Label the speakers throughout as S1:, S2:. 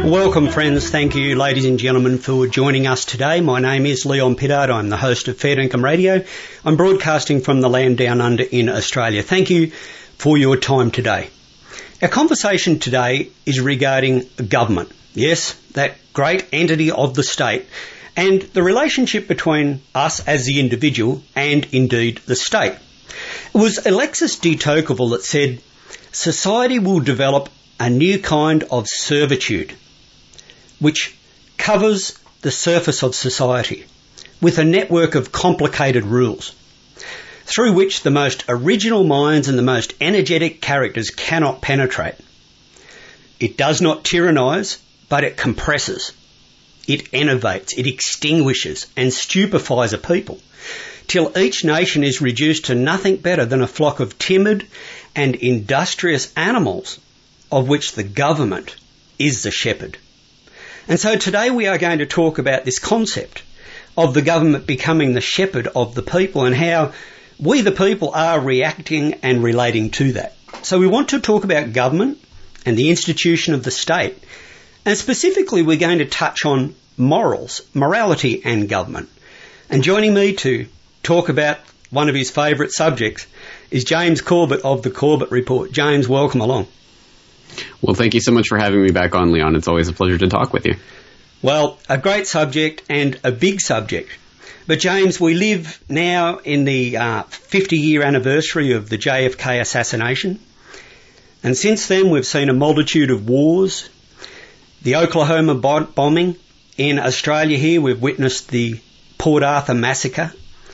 S1: Welcome, friends. Thank you, ladies and gentlemen, for joining us today. My name is Leon Pittard. I'm the host of Fair Income Radio. I'm broadcasting from the land down under in Australia. Thank you for your time today. Our conversation today is regarding government. Yes, that great entity of the state, and the relationship between us as the individual and indeed the state. It was Alexis de Tocqueville that said, "Society will develop a new kind of servitude which covers the surface of society with a network of complicated rules through which the most original minds and the most energetic characters cannot penetrate. It does not tyrannise, but it compresses. It enervates, it extinguishes and stupefies a people till each nation is reduced to nothing better than a flock of timid and industrious animals of which the government is the shepherd." And so today we are going to talk about this concept of the government becoming the shepherd of the people and how we the people are reacting and relating to that. So we want to talk about government and the institution of the state, and specifically we're going to touch on morals, morality and government. And joining me to talk about one of his favourite subjects is James Corbett of the Corbett Report. James, welcome along.
S2: Well, thank you so much for having me back on, Leon. It's always a pleasure to talk with you.
S1: Well, a great subject and a big subject. But James, we live now in the 50-year anniversary of the JFK assassination. And since then, we've seen a multitude of wars. The Oklahoma bombing. In Australia here, we've witnessed the Port Arthur massacre.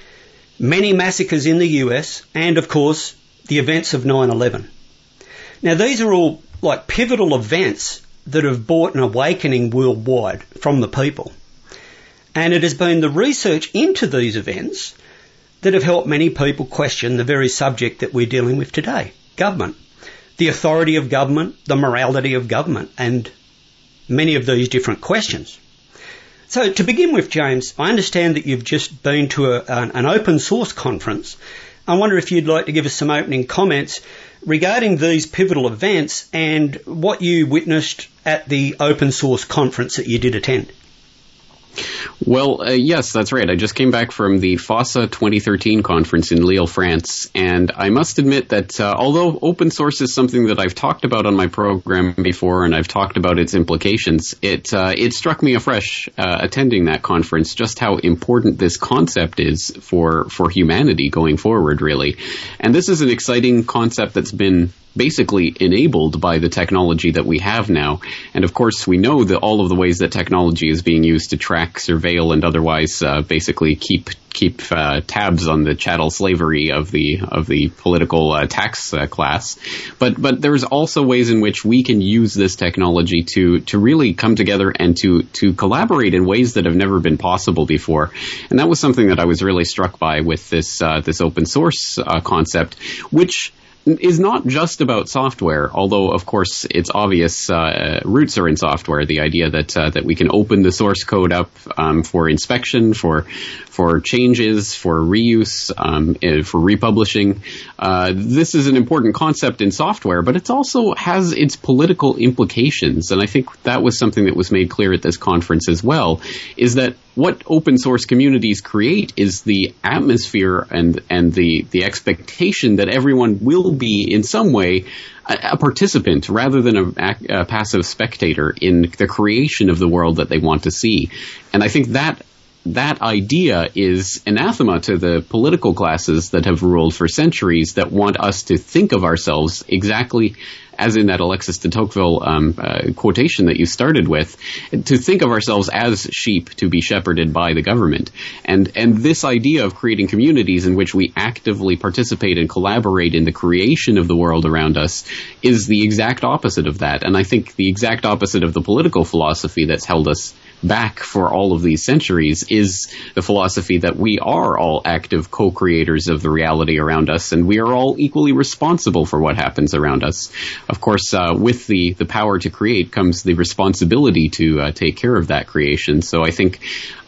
S1: Many massacres in the US. And, of course, the events of 9/11. Now, these are all like pivotal events that have brought an awakening worldwide from the people. And it has been the research into these events that have helped many people question the very subject that we're dealing with today, government, the authority of government, the morality of government, and many of these different questions. So to begin with, James, I understand that you've just been to an open source conference. I wonder if you'd like to give us some opening comments regarding these pivotal events and what you witnessed at the open source conference that you did attend.
S2: Well, yes, that's right. I just came back from the FOSSA 2013 conference in Lille, France, and I must admit that although open source is something that I've talked about on my program before and I've talked about its implications, it struck me afresh attending that conference just how important this concept is for humanity going forward, really. And this is an exciting concept that's been basically enabled by the technology that we have now. And of course, we know that all of the ways that technology is being used to track, surveil, and otherwise basically keep tabs on the chattel slavery of the political tax class. But there's also ways in which we can use this technology to really come together and to collaborate in ways that have never been possible before. And that was something that I was really struck by with this open source concept, which is not just about software, although, of course, its obvious roots are in software. The idea that we can open the source code up for inspection, for changes, for reuse, for republishing. This is an important concept in software, but it also has its political implications. And I think that was something that was made clear at this conference as well, is that what open source communities create is the atmosphere and the expectation that everyone will be in some way a participant rather than a passive spectator in the creation of the world that they want to see. And I think that idea is anathema to the political classes that have ruled for centuries that want us to think of ourselves exactly as in that Alexis de Tocqueville quotation that you started with, to think of ourselves as sheep to be shepherded by the government. And this idea of creating communities in which we actively participate and collaborate in the creation of the world around us is the exact opposite of that. And I think the exact opposite of the political philosophy that's held us back for all of these centuries is the philosophy that we are all active co-creators of the reality around us, and we are all equally responsible for what happens around us. Of course, with the power to create comes the responsibility to take care of that creation. So I think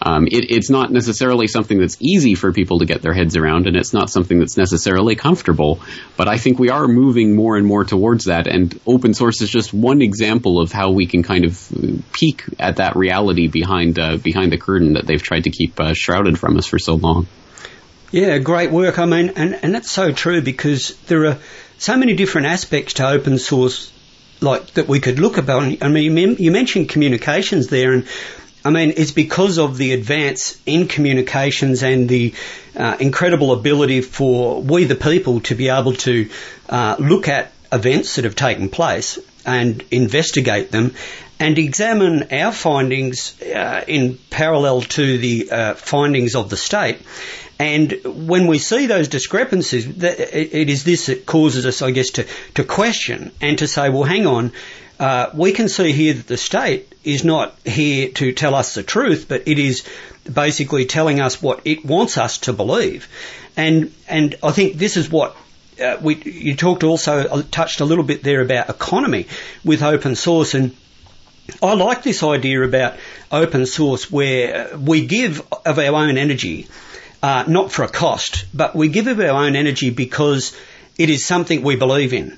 S2: It's not necessarily something that's easy for people to get their heads around, and it's not something that's necessarily comfortable, but I think we are moving more and more towards that, and open source is just one example of how we can kind of peek at that reality behind the curtain that they've tried to keep shrouded from us for so long.
S1: Yeah, great work. I mean, and that's so true, because there are so many different aspects to open source, like, that we could look about. I mean, you mentioned communications there, and I mean, it's because of the advance in communications and the incredible ability for we the people to be able to look at events that have taken place and investigate them and examine our findings in parallel to the findings of the state. And when we see those discrepancies, it is this that causes us, I guess, to question and to say, well, hang on, we can see here that the state is not here to tell us the truth, but it is basically telling us what it wants us to believe. And I think this is what you touched a little bit there about economy with open source, and I like this idea about open source where we give of our own energy, not for a cost, but we give of our own energy because it is something we believe in.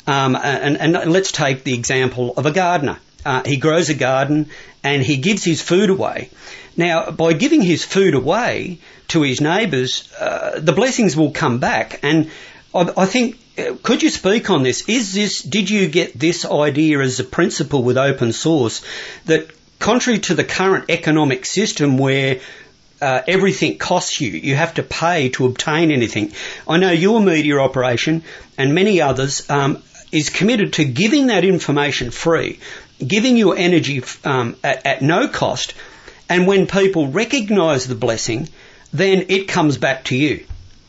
S1: And let's take the example of a gardener. He grows a garden and he gives his food away. Now, by giving his food away to his neighbours, the blessings will come back. And I think, could you speak on this? Did you get this idea as a principle with open source, that contrary to the current economic system where everything costs you, you have to pay to obtain anything? I know your media operation and many others is committed to giving that information free, giving your energy at no cost, and when people recognise the blessing, then it comes back to you.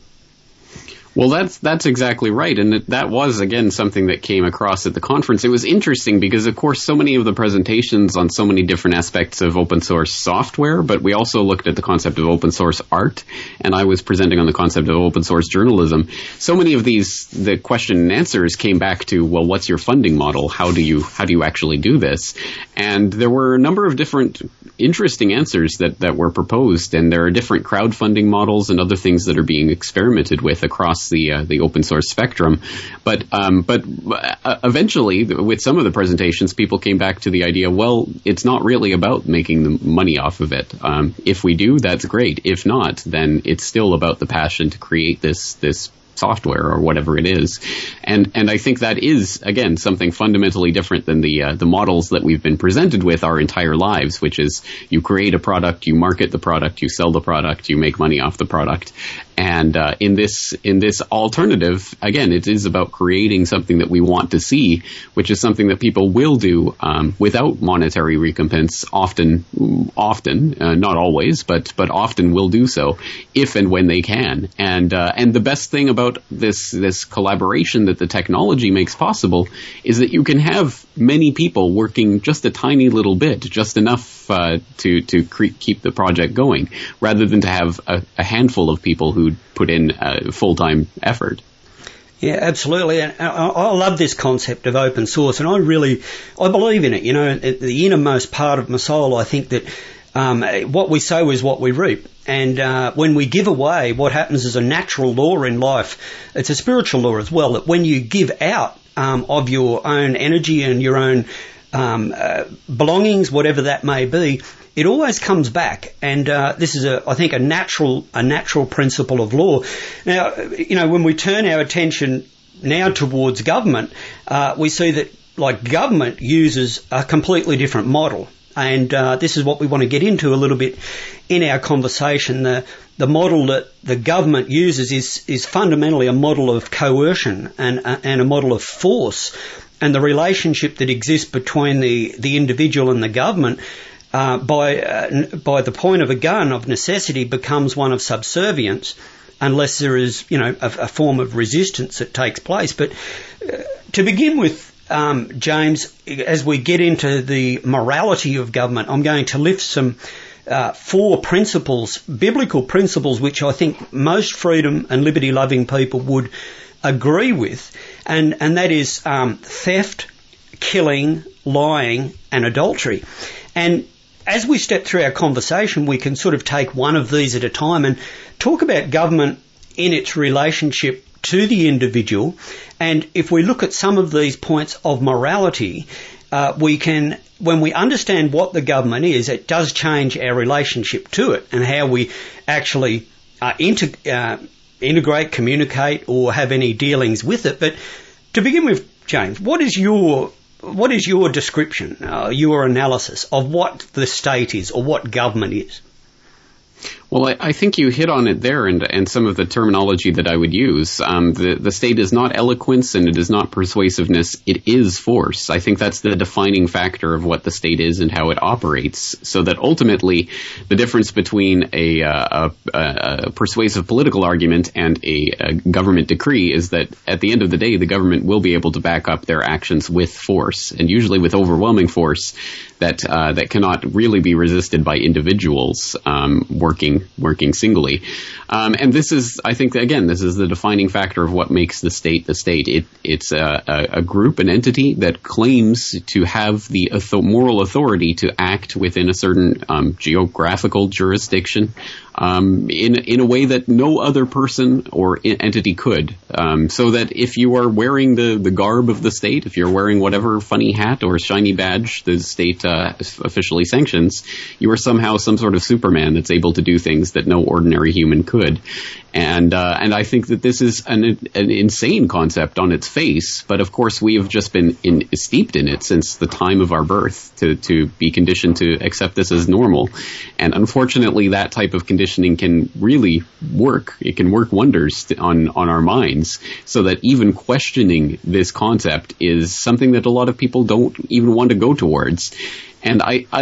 S2: Well, that's exactly right, and that was, again, something that came across at the conference. It was interesting because, of course, so many of the presentations on so many different aspects of open source software, but we also looked at the concept of open source art, and I was presenting on the concept of open source journalism. So many of these, the question and answers came back to, well, what's your funding model? How do you actually do this? And there were a number of different interesting answers that were proposed, and there are different crowdfunding models and other things that are being experimented with across the open source spectrum, but eventually, with some of the presentations, people came back to the idea, well, it's not really about making the money off of it. If we do, that's great. If not, then it's still about the passion to create this software or whatever it is. And I think that is, again, something fundamentally different than the models that we've been presented with our entire lives, which is you create a product, you market the product, you sell the product, you make money off the product. And in this alternative, again, it is about creating something that we want to see, which is something that people will do without monetary recompense. Often, not always, but often will do so if and when they can. And the best thing about this collaboration that the technology makes possible is that you can have many people working just a tiny little bit, just enough to keep the project going, rather than to have a handful of people who put in full-time effort.
S1: Yeah, absolutely. And I love this concept of open source, and I believe in it. You know, at the innermost part of my soul, I think that what we sow is what we reap. And when we give away, what happens is a natural law in life. It's a spiritual law as well, that when you give out of your own energy and your own belongings, whatever that may be, it always comes back. And this is, I think, a natural principle of law. Now, you know, when we turn our attention now towards government, we see that, like, government uses a completely different model. And this is what we want to get into a little bit in our conversation. The model that the government uses is fundamentally a model of coercion and a model of force. And the relationship that exists between the individual and the government by the point of a gun of necessity becomes one of subservience, unless there is, you know, a form of resistance that takes place. But to begin with, James, as we get into the morality of government, I'm going to lift some 4 principles, biblical principles, which I think most freedom and liberty-loving people would agree with, and that is theft, killing, lying, and adultery. And as we step through our conversation, we can sort of take one of these at a time and talk about government in its relationship to the individual. And if we look at some of these points of morality, we can, when we understand what the government is, it does change our relationship to it and how we actually integrate, communicate, or have any dealings with it. But to begin with, James, what is your description, your analysis of what the state is or what government is?
S2: Well, I think you hit on it there, and some of the terminology that I would use. The state is not eloquence and it is not persuasiveness. It is force. I think that's the defining factor of what the state is and how it operates. So that ultimately, the difference between a persuasive political argument and a government decree is that at the end of the day, the government will be able to back up their actions with force, and usually with overwhelming force that cannot really be resisted by individuals working singly. And this is, I think, again, this is the defining factor of what makes the state the state. It's a group, an entity that claims to have the moral authority to act within a certain geographical jurisdiction in a way that no other person or entity could. So that if you are wearing the garb of the state, if you're wearing whatever funny hat or shiny badge the state officially sanctions, you are somehow some sort of Superman that's able to do things that no ordinary human could. And I think that this is an insane concept on its face, but of course we have just been steeped in it since the time of our birth to be conditioned to accept this as normal. And unfortunately, that type of conditioning can really work. It can work wonders on our minds, so that even questioning this concept is something that a lot of people don't even want to go towards. And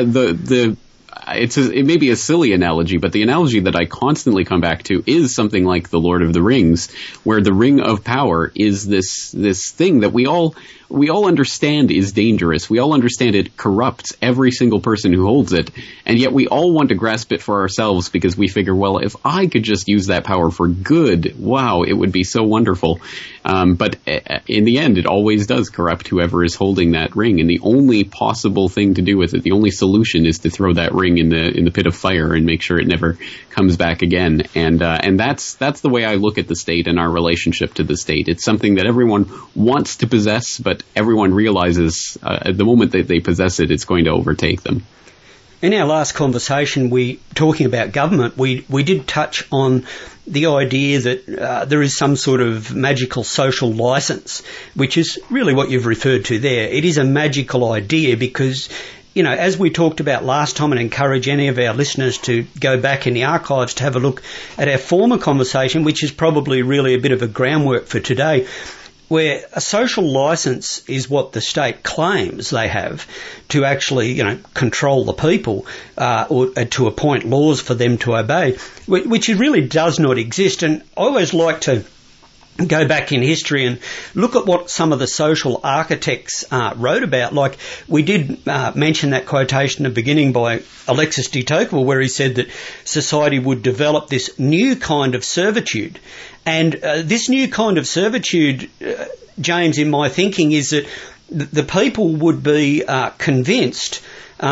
S2: it may be a silly analogy, but the analogy that I constantly come back to is something like the Lord of the Rings, where the Ring of Power is this thing that we all understand is dangerous. We all understand it corrupts every single person who holds it, and yet we all want to grasp it for ourselves because we figure, well, if I could just use that power for good, wow, it would be so wonderful. But in the end, it always does corrupt whoever is holding that ring, and the only possible thing to do with it, the only solution, is to throw that ring in the pit of fire and make sure it never comes back again. And that's the way I look at the state and our relationship to the state. It's something that everyone wants to possess, but everyone realizes at the moment that they possess it, it's going to overtake them.
S1: In our last conversation, talking about government, we did touch on the idea that there is some sort of magical social license, which is really what you've referred to there. It is a magical idea because, you know, as we talked about last time, and encourage any of our listeners to go back in the archives to have a look at our former conversation, which is probably really a bit of a groundwork for today, where a social license is what the state claims they have to actually, you know, control the people or to appoint laws for them to obey, which really does not exist. And I always like to go back in history and look at what some of the social architects wrote about. Like we did mention that quotation at the beginning by Alexis de Tocqueville, where he said that society would develop this new kind of servitude. And this new kind of servitude, James, in my thinking, is that the people would be convinced,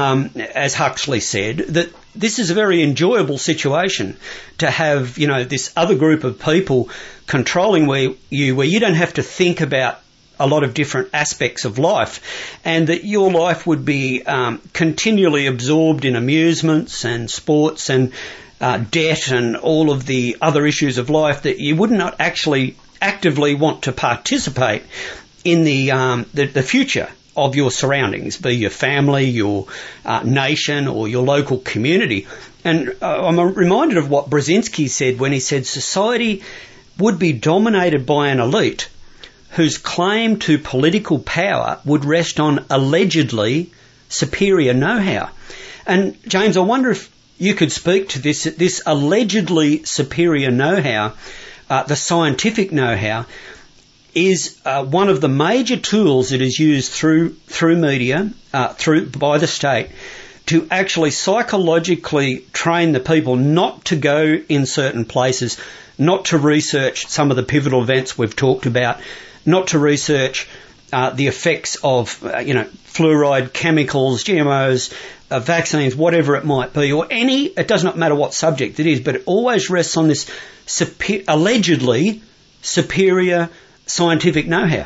S1: as Huxley said, that this is a very enjoyable situation to have, you know, this other group of people controlling where you don't have to think about a lot of different aspects of life, and that your life would be continually absorbed in amusements and sports and debt and all of the other issues of life, that you would not actually actively want to participate in the future of your surroundings, be your family, your nation, or your local community. And I'm reminded of what Brzezinski said when he said society would be dominated by an elite whose claim to political power would rest on allegedly superior know-how. And James, I wonder if you could speak to this allegedly superior know-how, the scientific know-how, is one of the major tools that is used through media, by the state, to actually psychologically train the people not to go in certain places, not to research some of the pivotal events we've talked about, not to research the effects of, fluoride, chemicals, GMOs, vaccines, whatever it might be, or it does not matter what subject it is, but it always rests on this allegedly superior scientific know-how.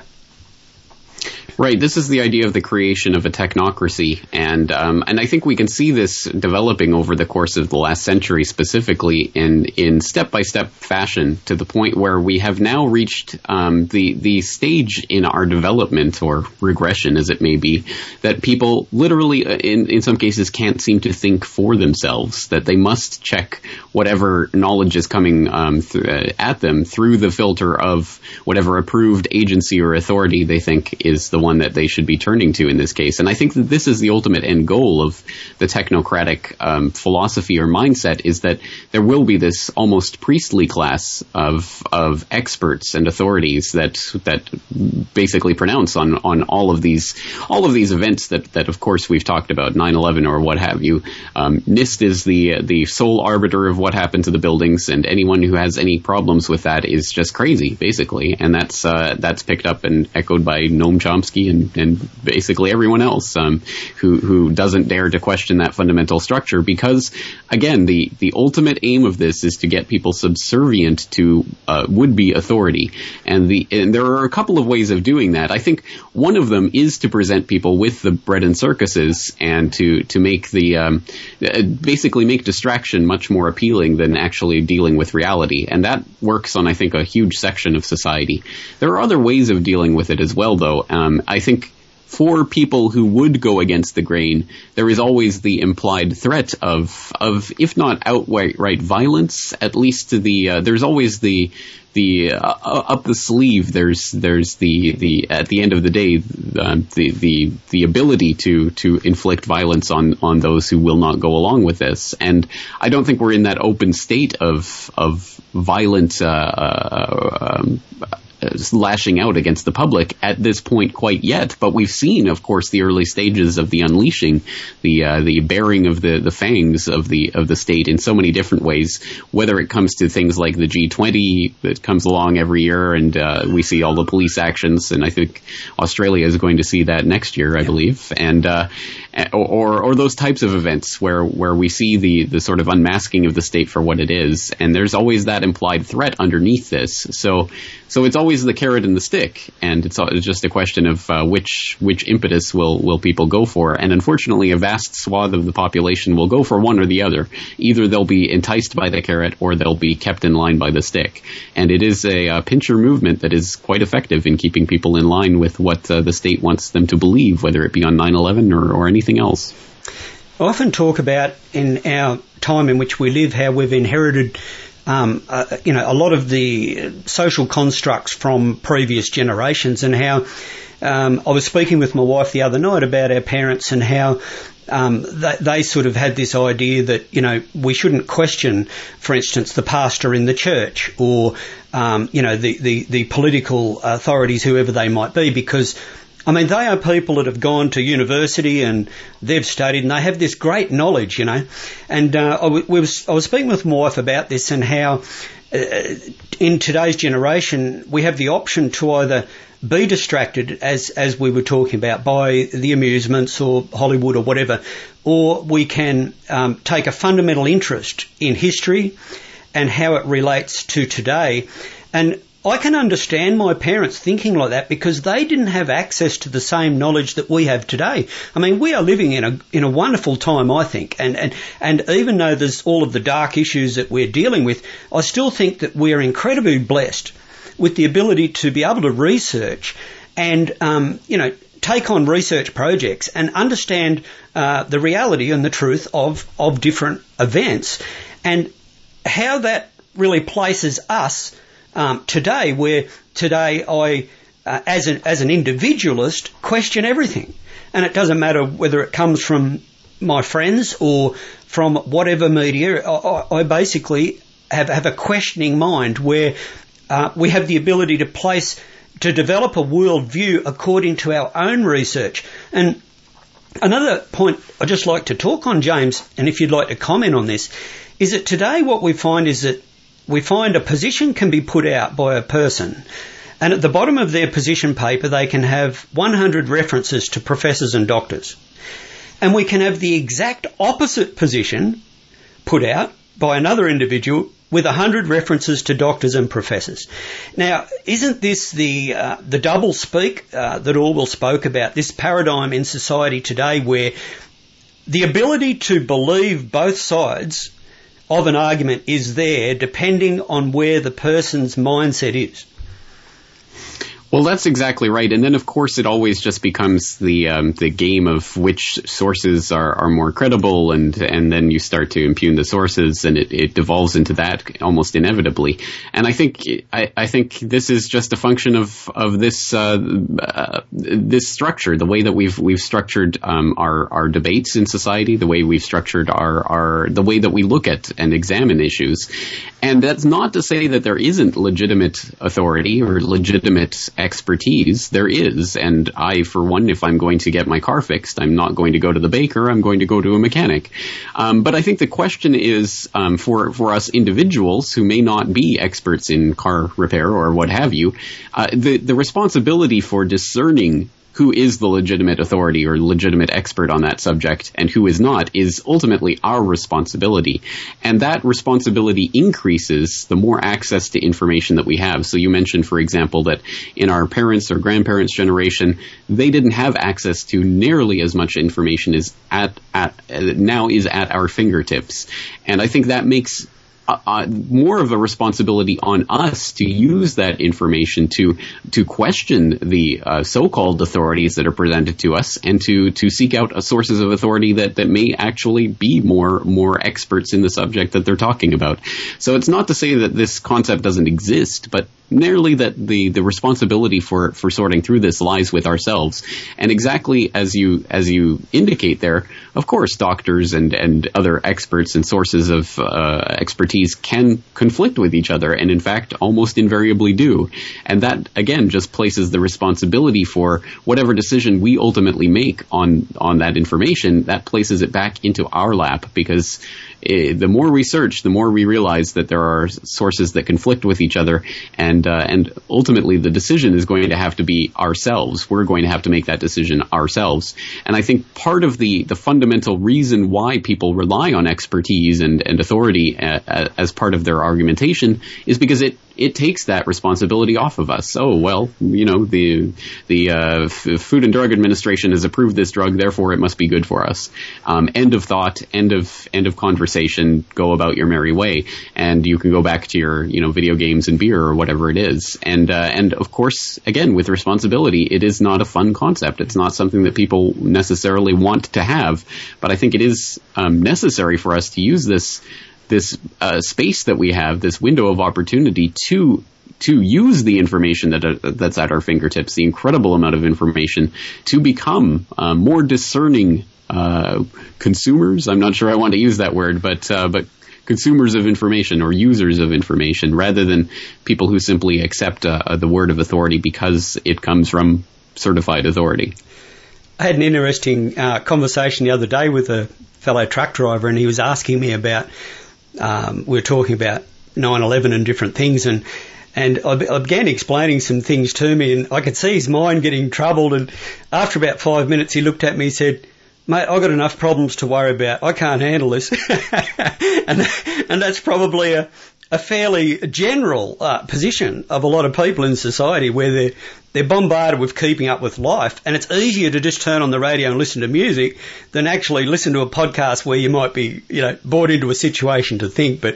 S2: Right. This is the idea of the creation of a technocracy, and I think we can see this developing over the course of the last century, specifically in step-by-step fashion, to the point where we have now reached the stage in our development, or regression as it may be, that people literally, in some cases, can't seem to think for themselves, that they must check whatever knowledge is coming at them through the filter of whatever approved agency or authority they think is the one that they should be turning to in this case. And I think that this is the ultimate end goal of the technocratic philosophy or mindset, is that there will be this almost priestly class of experts and authorities that basically pronounce on all of these events that of course we've talked about, 9/11 or what have you. NIST is the sole arbiter of what happened to the buildings, and anyone who has any problems with that is just crazy, basically. And that's picked up and echoed by Noam Chomsky and basically everyone else who doesn't dare to question that fundamental structure, because again, the ultimate aim of this is to get people subservient to would-be authority, and there are a couple of ways of doing that. I think one of them is to present people with the bread and circuses, and to make basically make distraction much more appealing than actually dealing with reality, and that works on, I think, a huge section of society. There are other ways of dealing with it as well, though. I think for people who would go against the grain, there is always the implied threat of if not outright violence, at least there's always the up the sleeve. There's the at the end of the day the ability to inflict violence on those who will not go along with this. And I don't think we're in that open state of violent lashing out against the public at this point quite yet, but we've seen, of course, the early stages of the unleashing, the bearing of the fangs of the state in so many different ways. Whether it comes to things like the G20 that comes along every year, and we see all the police actions, and I think Australia is going to see that next year, I believe, and or those types of events where we see the sort of unmasking of the state for what it is, and there's always that implied threat underneath this. So it's always the carrot and the stick, and it's just a question of which impetus will people go for. And unfortunately, a vast swath of the population will go for one or the other. Either they'll be enticed by the carrot, or they'll be kept in line by the stick. And it is a pincher movement that is quite effective in keeping people in line with what the state wants them to believe, whether it be on 9/11 or anything else.
S1: I often talk about, in our time in which we live, how we've inherited a lot of the social constructs from previous generations, and how I was speaking with my wife the other night about our parents, and how they sort of had this idea that, we shouldn't question, for instance, the pastor in the church, or, the political authorities, whoever they might be, because they are people that have gone to university and they've studied and they have this great knowledge, And I was speaking with my wife about this, and how in today's generation we have the option to either be distracted, as we were talking about, by the amusements or Hollywood or whatever, or we can take a fundamental interest in history and how it relates to today. And I can understand my parents thinking like that, because they didn't have access to the same knowledge that we have today. We are living in a wonderful time, I think, and even though there's all of the dark issues that we're dealing with, I still think that we are incredibly blessed with the ability to be able to research and take on research projects and understand the reality and the truth of different events, and how that really places us today, where today I, as an individualist, question everything. And it doesn't matter whether it comes from my friends or from whatever media. I basically have a questioning mind, where we have the ability to develop a worldview according to our own research. And another point I'd just like to talk on, James, and if you'd like to comment on this, is that today what we find is that we find a position can be put out by a person, and at the bottom of their position paper they can have 100 references to professors and doctors. And we can have the exact opposite position put out by another individual with 100 references to doctors and professors. Now, isn't this the double speak that Orwell spoke about, this paradigm in society today where the ability to believe both sides of an argument is there depending on where the person's mindset is?
S2: Well, that's exactly right. And then, of course, it always just becomes the game of which sources are more credible, and then you start to impugn the sources, and it devolves into that almost inevitably. And I think this is just a function of this this structure, the way that we've structured our debates in society, the way we've structured the way that we look at and examine issues. And that's not to say that there isn't legitimate authority or legitimate expertise. There is. And I, for one, if I'm going to get my car fixed, I'm not going to go to the baker, I'm going to go to a mechanic. But I think the question is, for us individuals who may not be experts in car repair or what have you, the responsibility for discerning who is the legitimate authority or legitimate expert on that subject and who is not is ultimately our responsibility. And that responsibility increases the more access to information that we have. So you mentioned, for example, that in our parents' or grandparents' generation, they didn't have access to nearly as much information as now is at our fingertips. And I think that makes more of a responsibility on us to use that information to question the so-called authorities that are presented to us, and to seek out sources of authority that may actually be more experts in the subject that they're talking about. So it's not to say that this concept doesn't exist, but merely that the responsibility for sorting through this lies with ourselves. And exactly as you indicate there, of course, doctors and other experts and sources of expertise can conflict with each other, and in fact almost invariably do. And that, again, just places the responsibility for whatever decision we ultimately make on that information, that places it back into our lap, because the more we search, the more we realize that there are sources that conflict with each other, and ultimately the decision is going to have to be ourselves. We're going to have to make that decision ourselves. And I think part of the fundamental reason why people rely on expertise and authority as part of their argumentation is because it takes that responsibility off of us. Oh, well, the Food and Drug Administration has approved this drug, therefore it must be good for us. End of thought, end of conversation, go about your merry way. And you can go back to your, video games and beer or whatever it is. And of course, again, with responsibility, it is not a fun concept. It's not something that people necessarily want to have. But I think it is necessary for us to use this space that we have, this window of opportunity to use the information that's at our fingertips, the incredible amount of information, to become more discerning consumers. I'm not sure I want to use that word, but consumers of information or users of information, rather than people who simply accept the word of authority because it comes from certified authority.
S1: I had an interesting conversation the other day with a fellow truck driver, and he was asking me about we were talking about 9/11 and different things, and I began explaining some things to me, and I could see his mind getting troubled, and after about 5 minutes he looked at me and said, "Mate, I've got enough problems to worry about. I can't handle this." and that's probably a fairly general position of a lot of people in society, where they're bombarded with keeping up with life, and it's easier to just turn on the radio and listen to music than actually listen to a podcast where you might be, brought into a situation to think. But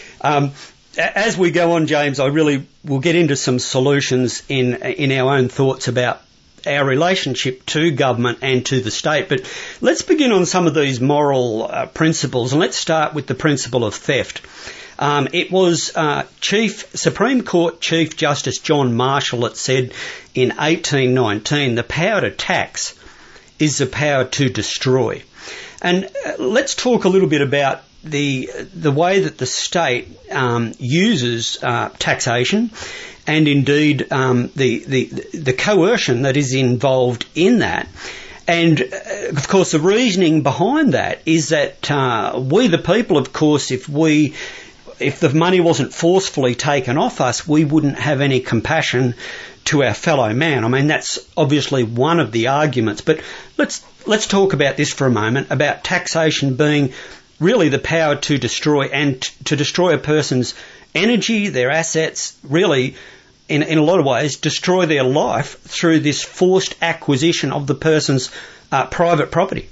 S1: as we go on, James, I really will get into some solutions in our own thoughts about our relationship to government and to the state. But let's begin on some of these moral principles, and let's start with the principle of theft. It was Supreme Court Chief Justice John Marshall that said in 1819, the power to tax is the power to destroy. And let's talk a little bit about the way that the state uses taxation, and indeed the coercion that is involved in that. And, of course, the reasoning behind that is that we, the people, of course, if the money wasn't forcefully taken off us, we wouldn't have any compassion to our fellow man. I mean, that's obviously one of the arguments, but let's talk about this for a moment, about taxation being really the power to destroy, and to destroy a person's energy, their assets, really, in a lot of ways, destroy their life through this forced acquisition of the person's private property.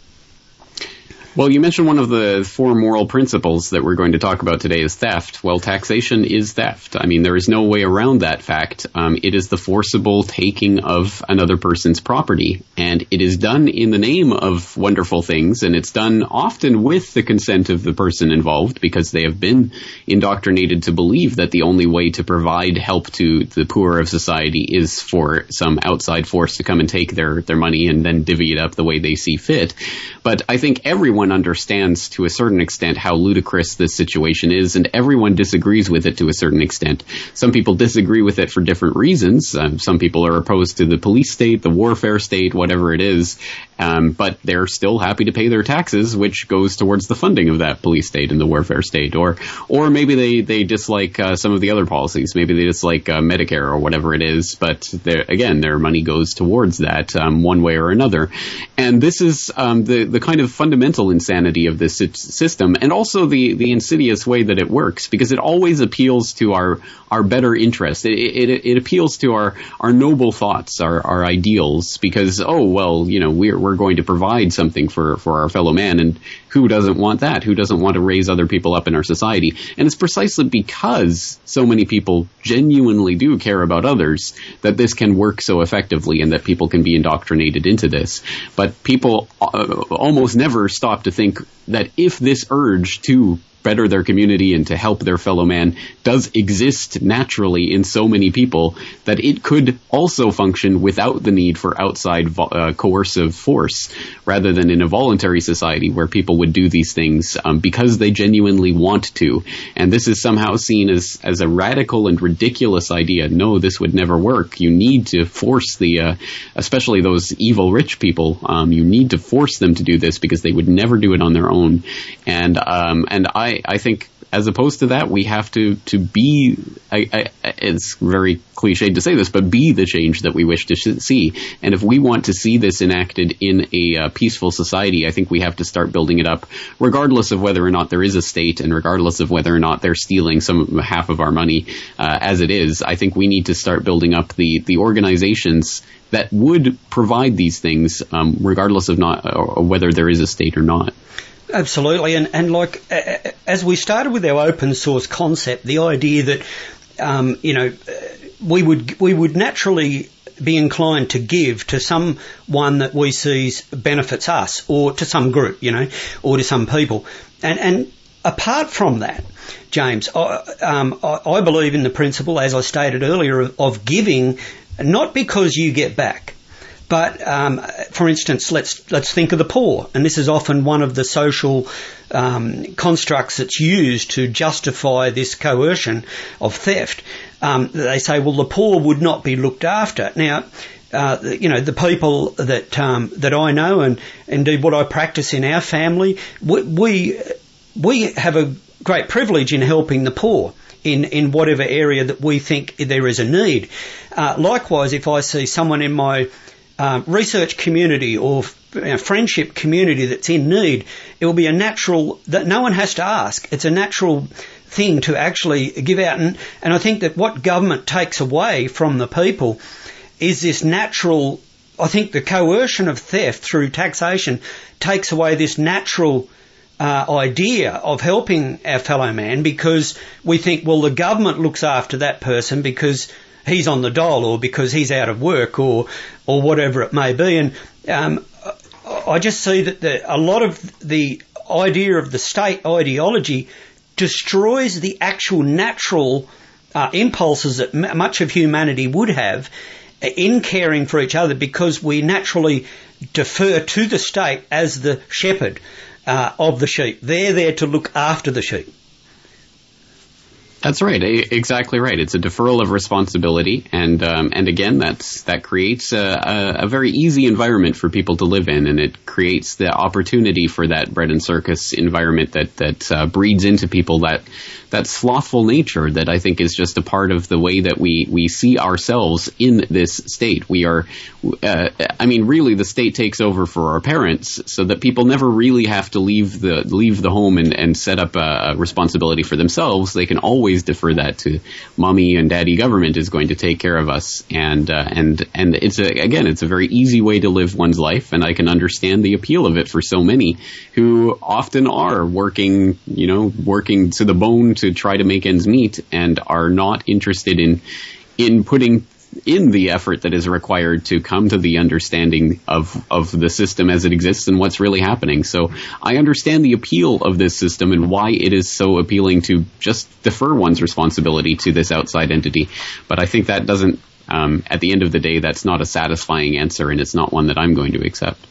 S2: Well, you mentioned one of the 4 moral principles that we're going to talk about today is theft. Well, taxation is theft. I mean, there is no way around that fact. It is the forcible taking of another person's property, and it is done in the name of wonderful things, and it's done often with the consent of the person involved, because they have been indoctrinated to believe that the only way to provide help to the poor of society is for some outside force to come and take their money and then divvy it up the way they see fit. But I think everyone understands to a certain extent how ludicrous this situation is, and everyone disagrees with it to a certain extent. Some people disagree with it for different reasons. Some people are opposed to the police state, the warfare state, whatever it is, but they're still happy to pay their taxes, which goes towards the funding of that police state and the warfare state. Or maybe they dislike some of the other policies. Maybe they dislike Medicare or whatever it is, but their money goes towards that one way or another. And this is the kind of fundamental insanity of this system, and also the insidious way that it works, because it always appeals to our better interest. It appeals to our noble thoughts, our ideals, because, we're going to provide something for our fellow man, and who doesn't want that? Who doesn't want to raise other people up in our society? And it's precisely because so many people genuinely do care about others that this can work so effectively, and that people can be indoctrinated into this. But people almost never stop to think that if this urge to better their community and to help their fellow man does exist naturally in so many people, that it could also function without the need for outside coercive force, rather than in a voluntary society where people would do these things because they genuinely want to. And this is somehow seen as a radical and ridiculous idea. No, this would never work. You need to force especially those evil rich people, you need to force them to do this, because they would never do it on their own. And I think, as opposed to that, we have to be, it's very cliched to say this, but be the change that we wish to see. And if we want to see this enacted in a peaceful society, I think we have to start building it up, regardless of whether or not there is a state, and regardless of whether or not they're stealing half of our money as it is. I think we need to start building up the organizations that would provide these things, regardless of whether there is a state or not.
S1: Absolutely, and like as we started with our open source concept, the idea that we would naturally be inclined to give to someone that we see benefits us, or to some group, or to some people, and apart from that, James, I believe in the principle, as I stated earlier, of giving, not because you get back. But, for instance, let's think of the poor, and this is often one of the social constructs that's used to justify this coercion of theft. They say, well, the poor would not be looked after. Now, the people that I know, and indeed what I practice in our family, we have a great privilege in helping the poor in whatever area that we think there is a need. Likewise, if I see someone in my research community or friendship community that's in need, it will be a natural that no one has to ask. It's a natural thing to actually give out. And I think that what government takes away from the people is this natural, I think the coercion of theft through taxation takes away this natural idea of helping our fellow man, because we think, well, the government looks after that person because he's on the dole, or because he's out of work, or whatever it may be. And I just see that a lot of the idea of the state ideology destroys the actual natural impulses that much of humanity would have in caring for each other, because we naturally defer to the state as the shepherd of the sheep. They're there to look after the sheep.
S2: That's right. Exactly right. It's a deferral of responsibility, and again, that creates a very easy environment for people to live in, and it creates the opportunity for that bread and circus environment that breeds into people that slothful nature that I think is just a part of the way that we see ourselves in this state. We are, really, the state takes over for our parents, so that people never really have to leave the home and set up a responsibility for themselves. They can always defer that to mommy and daddy government is going to take care of us, and it's a very easy way to live one's life, and I can understand the appeal of it for so many who often are working to the bone to try to make ends meet and are not interested in putting in the effort that is required to come to the understanding of the system as it exists and what's really happening. So I understand the appeal of this system and why it is so appealing to just defer one's responsibility to this outside entity. But I think that doesn't, at the end of the day, that's not a satisfying answer, and it's not one that I'm going to accept.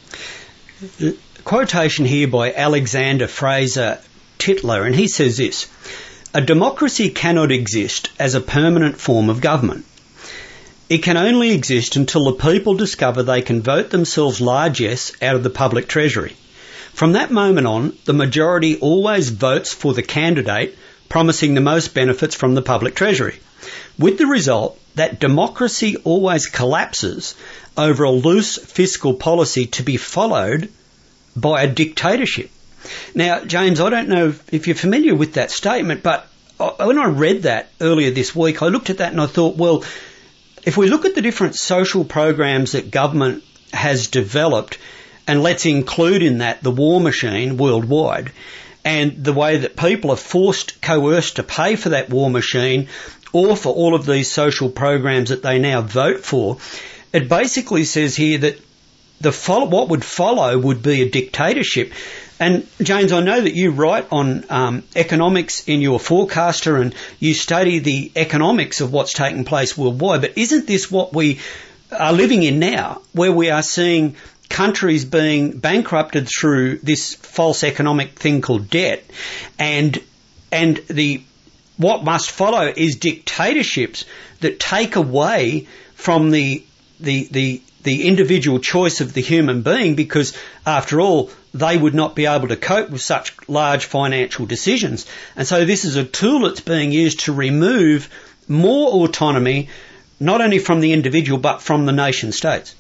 S1: Quotation here by Alexander Fraser Tytler, and he says this: "A democracy cannot exist as a permanent form of government. It can only exist until the people discover they can vote themselves largesse out of the public treasury. From that moment on, the majority always votes for the candidate promising the most benefits from the public treasury, with the result that democracy always collapses over a loose fiscal policy to be followed by a dictatorship." Now, James, I don't know if you're familiar with that statement, but when I read that earlier this week, I looked at that and I thought, well, if we look at the different social programs that government has developed, and let's include in that the war machine worldwide, and the way that people are coerced to pay for that war machine or for all of these social programs that they now vote for, it basically says here that what would follow would be a dictatorship. And James, I know that you write on economics in your forecaster, and you study the economics of what's taking place worldwide, but isn't this what we are living in now, where we are seeing countries being bankrupted through this false economic thing called debt, and what must follow is dictatorships that take away from the individual choice of the human being, because after all, they would not be able to cope with such large financial decisions. And so this is a tool that's being used to remove more autonomy, not only from the individual, but from the nation states.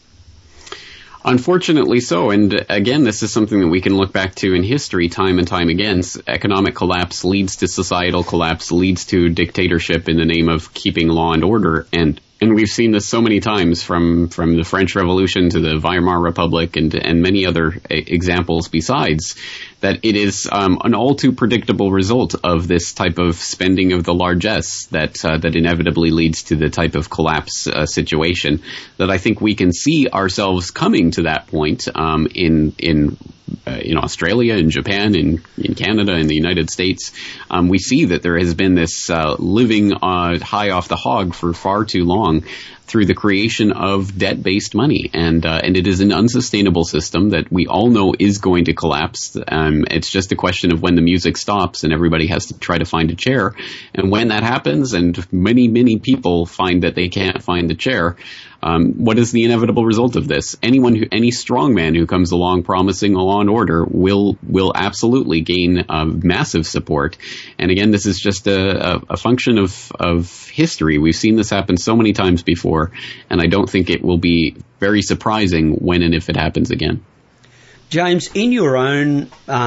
S2: Unfortunately so, and again, this is something that we can look back to in history time and time again. Economic collapse leads to societal collapse, leads to dictatorship in the name of keeping law and order, and we've seen this so many times from the French Revolution to the Weimar Republic and many other examples besides, that it is an all too predictable result of this type of spending of the largesse that inevitably leads to the type of collapse situation that I think we can see ourselves coming to that point in Australia, in Japan, in Canada, in the United States. We see that there has been this living high off the hog for far too long through the creation of debt-based money, and it is an unsustainable system that we all know is going to collapse. It's just a question of when the music stops and everybody has to try to find a chair, and when that happens, and many people find that they can't find a chair. What is the inevitable result of this? Any strong man who comes along promising law and order will absolutely gain massive support. And again, this is just a function of history. We've seen this happen so many times before, and I don't think it will be very surprising when and if it happens again.
S1: James, in your own,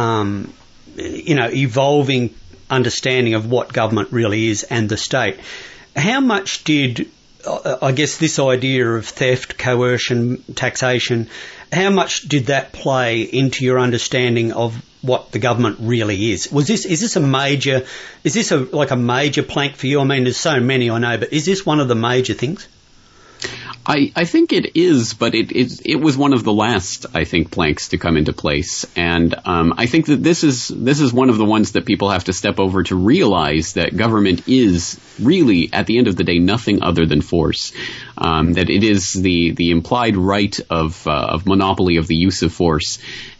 S1: evolving understanding of what government really is and the state, how much did, I guess, this idea of theft, coercion, taxation, how much did that play into your understanding of what the government really is? Is this a major plank for you? I mean, there's so many, I know, but is this one of the major things?
S2: I think it is, but it was one of the last, I think, planks to come into place. And I think that this is one of the ones that people have to step over to realize that government is really, at the end of the day, nothing other than force. That it is the implied right of monopoly of the use of force.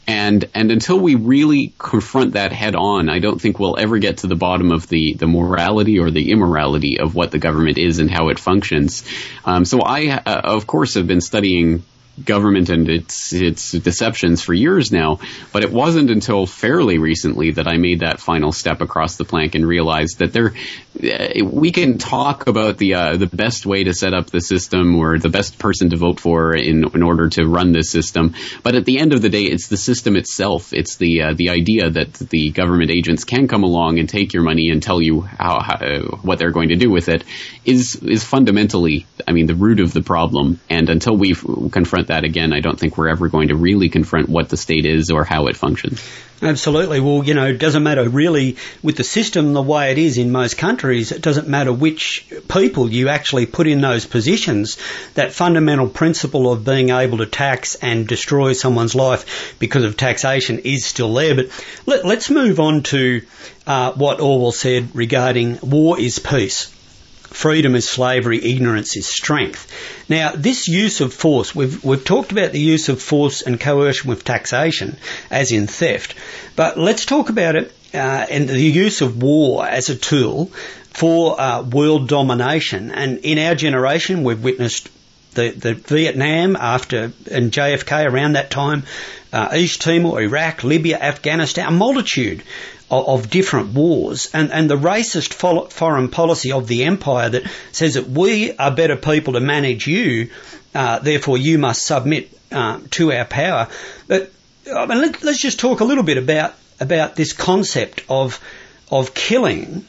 S2: And until we really confront that head on, I don't think we'll ever get to the bottom of the morality or the immorality of what the government is and how it functions. So I, of course, have been studying government and its deceptions for years now, but it wasn't until fairly recently that I made that final step across the plank and realized that we can talk about the best way to set up the system or the best person to vote for in order to run this system, but at the end of the day, it's the system itself. It's the idea that the government agents can come along and take your money and tell you what they're going to do with it is fundamentally, the root of the problem. And until we confront that again, I don't think we're ever going to really confront what the state is or how it functions.
S1: Absolutely. Well, it doesn't matter really with the system the way it is in most countries. It doesn't matter which people you actually put in those positions. That fundamental principle of being able to tax and destroy someone's life because of taxation is still there. But let's move on to what Orwell said regarding war is peace. Freedom is slavery, ignorance is strength. Now, this use of force, we've talked about the use of force and coercion with taxation, as in theft, but let's talk about it and the use of war as a tool for world domination. And in our generation, we've witnessed the Vietnam and JFK around that time, East Timor, Iraq, Libya, Afghanistan, a multitude of different wars, and the racist foreign policy of the empire that says that we are better people to manage you, therefore you must submit to our power. But let's just talk a little bit about this concept of killing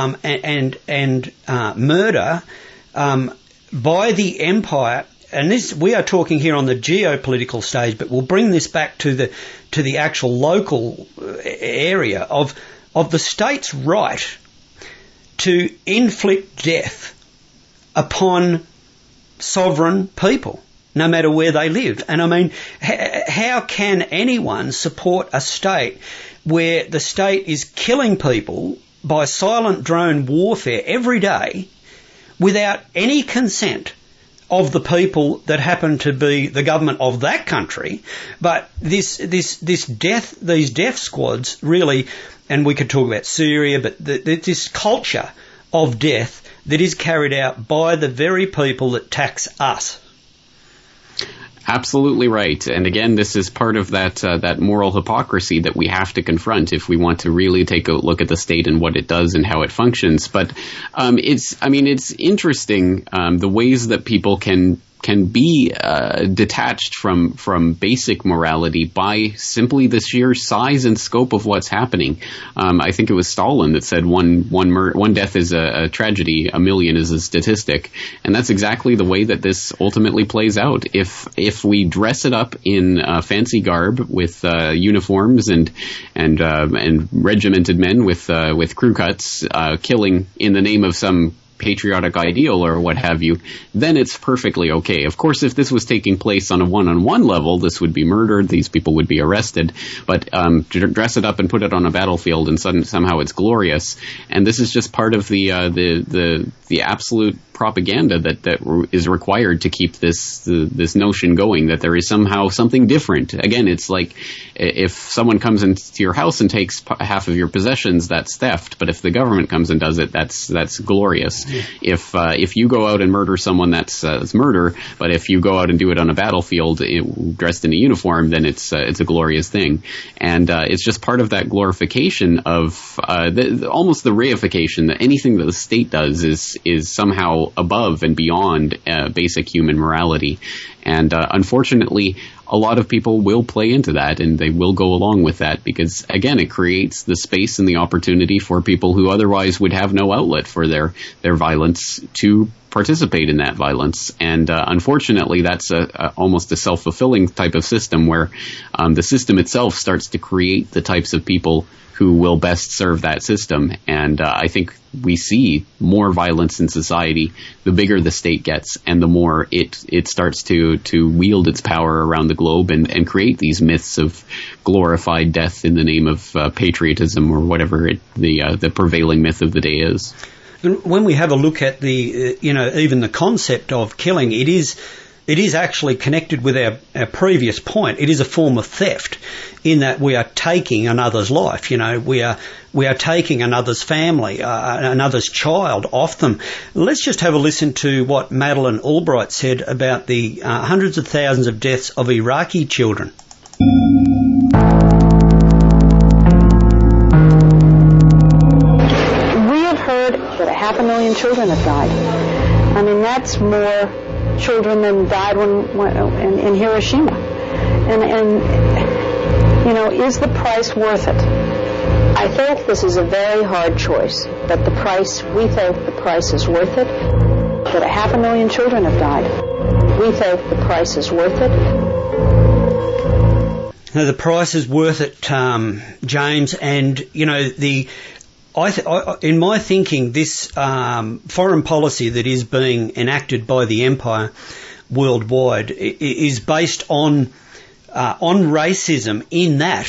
S1: and murder by the empire. And this, we are talking here on the geopolitical stage, but we'll bring this back to the actual local area of the state's right to inflict death upon sovereign people, no matter where they live. And how can anyone support a state where the state is killing people by silent drone warfare every day without any consent of the people that happen to be the government of that country? But these death squads really, and we could talk about Syria, but this culture of death that is carried out by the very people that tax us.
S2: Absolutely right. And again, this is part of that moral hypocrisy that we have to confront if we want to really take a look at the state and what it does and how it functions. But it's interesting the ways that people can be detached from basic morality by simply the sheer size and scope of what's happening. I think it was Stalin that said one death is a tragedy, a million is a statistic, and that's exactly the way that this ultimately plays out. If we dress it up in fancy garb with uniforms and regimented men with crew cuts, killing in the name of some patriotic ideal or what have you, then it's perfectly okay. Of course, if this was taking place on a one-on-one level, this would be murdered, these people would be arrested, but to dress it up and put it on a battlefield and somehow it's glorious, and this is just part of the absolute propaganda that is required to keep this notion going that there is somehow something different. Again, it's like if someone comes into your house and takes half of your possessions, that's theft. But if the government comes and does it, that's glorious. Yeah. If you go out and murder someone, that's murder. But if you go out and do it on a battlefield dressed in a uniform, then it's a glorious thing. And it's just part of that glorification of almost the reification that anything that the state does is somehow above and beyond basic human morality. And unfortunately, a lot of people will play into that and they will go along with that because, again, it creates the space and the opportunity for people who otherwise would have no outlet for their violence to participate in that violence. And unfortunately, that's almost a self-fulfilling type of system where the system itself starts to create the types of people who will best serve that system. And I think we see more violence in society the bigger the state gets and the more it starts to wield its power around the globe and create these myths of glorified death in the name of patriotism or whatever the prevailing myth of the day is.
S1: And when we have a look at the even the concept of killing, it is it is actually connected with our previous point. It is a form of theft in that we are taking another's life. You know, we are taking another's family, another's child off them. Let's just have a listen to what Madeleine Albright said about the hundreds of thousands of deaths of Iraqi children.
S3: We have heard that 500,000 children have died. I mean, that's more children than died in Hiroshima. And you know, is the price worth it? I think this is a very hard choice, but we think the price is worth it. That 500,000 children have died. We think the price is worth it.
S1: Now, the price is worth it, James, and, you know, in my thinking, this foreign policy that is being enacted by the empire worldwide is based on racism, in that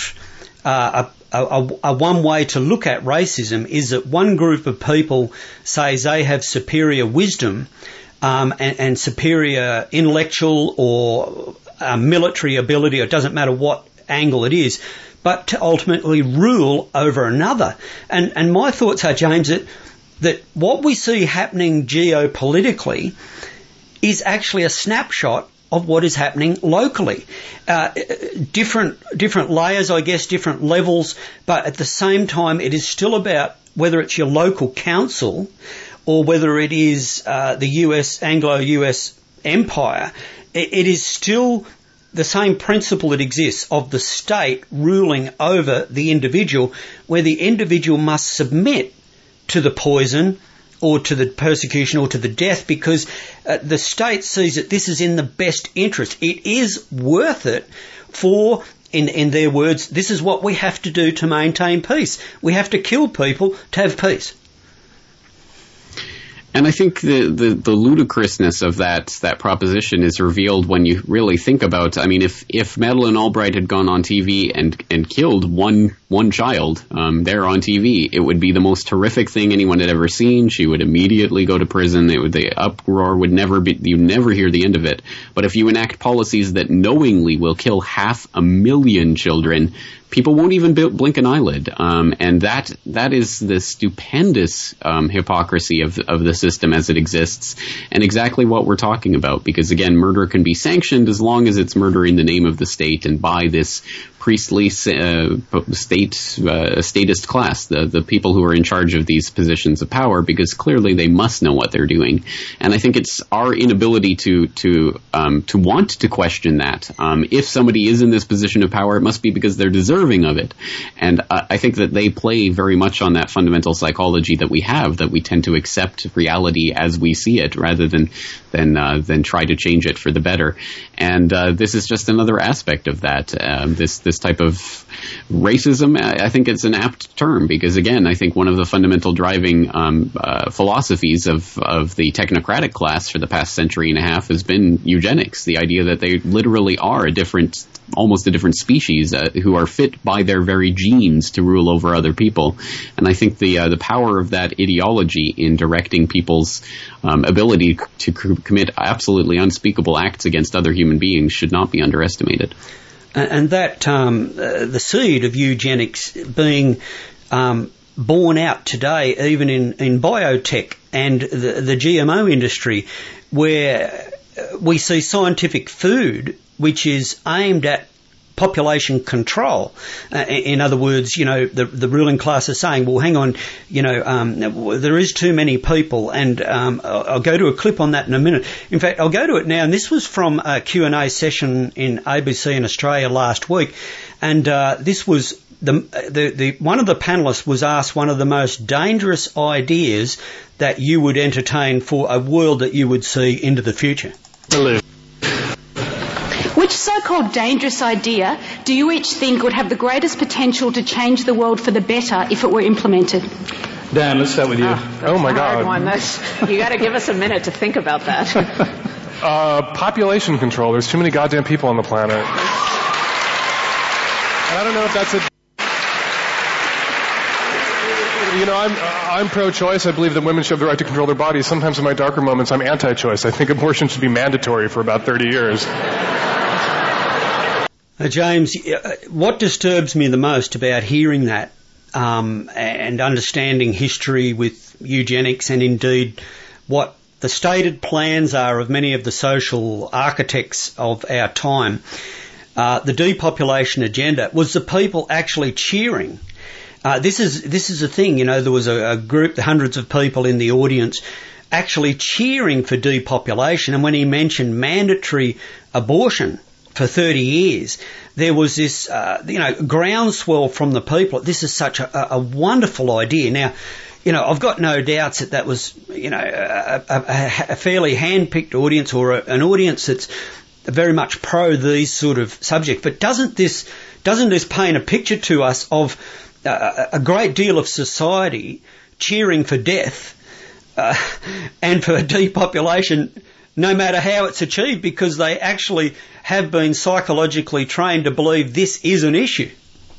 S1: one way to look at racism is that one group of people says they have superior wisdom and superior intellectual or military ability, it doesn't matter what angle it is, but to ultimately rule over another. And my thoughts are, James, that what we see happening geopolitically is actually a snapshot of what is happening locally. Different layers, I guess, different levels, but at the same time it is still about whether it's your local council or whether it is the US, Anglo-US empire. It is still the same principle that exists of the state ruling over the individual, where the individual must submit to the poison or to the persecution or to the death, because the state sees that this is in the best interest. It is worth it for, in their words, this is what we have to do to maintain peace. We have to kill people to have peace.
S2: And I think the ludicrousness of that proposition is revealed when you really think about, I mean, if Madeleine Albright had gone on TV and killed one child there on TV, it would be the most horrific thing anyone had ever seen. She would immediately go to prison. The uproar would you'd never hear the end of it. But if you enact policies that knowingly will kill 500,000 children, people won't even blink an eyelid, and that is the stupendous hypocrisy of the system as it exists, and exactly what we're talking about. Because again, murder can be sanctioned as long as it's murder in the name of the state and by this priestly statist class, the people who are in charge of these positions of power, because clearly they must know what they're doing. And I think it's our inability to want to question that. If somebody is in this position of power, it must be because they're deserving of it. And I think that they play very much on that fundamental psychology that we have, that we tend to accept reality as we see it rather than try to change it for the better. And this is just another aspect of that. This type of racism, I think it's an apt term, because again, I think one of the fundamental driving philosophies of the technocratic class for the past century and a half has been eugenics, the idea that they literally are almost a different species who are fit by their very genes to rule over other people. And I think the power of that ideology in directing people's ability to commit absolutely unspeakable acts against other human beings should not be underestimated.
S1: And that the seed of eugenics being born out today, even in biotech and the GMO industry, where we see scientific food which is aimed at population control. In other words, you know, the ruling class is saying, well, hang on, you know, there is too many people, and I'll go to a clip on that in a minute. In fact, I'll go to it now, and this was from a Q&A session in ABC in Australia last week, and this was the one of the panellists was asked one of the most dangerous ideas that you would entertain for a world that you would see into the future.
S4: Hello. Which so-called dangerous idea do you each think would have the greatest potential to change the world for the better if it were implemented?
S5: Dan, let's start with you.
S6: Oh my God. Hard one. You got to give us a minute to think about that.
S5: Population control. There's too many goddamn people on the planet. And I don't know if that's I'm pro-choice. I believe that women should have the right to control their bodies. Sometimes in my darker moments, I'm anti-choice. I think abortion should be mandatory for about 30 years.
S1: James, what disturbs me the most about hearing that and understanding history with eugenics and indeed what the stated plans are of many of the social architects of our time, the depopulation agenda, was the people actually cheering. This is a thing, there was a group, hundreds of people in the audience actually cheering for depopulation, and when he mentioned mandatory abortion for 30 years, there was this, groundswell from the people. This is such a wonderful idea. Now, I've got no doubts that was, a fairly hand-picked audience or an audience that's very much pro these sort of subjects. But doesn't this paint a picture to us of a great deal of society cheering for death and for depopulation, no matter how it's achieved, because they actually have been psychologically trained to believe this is an issue?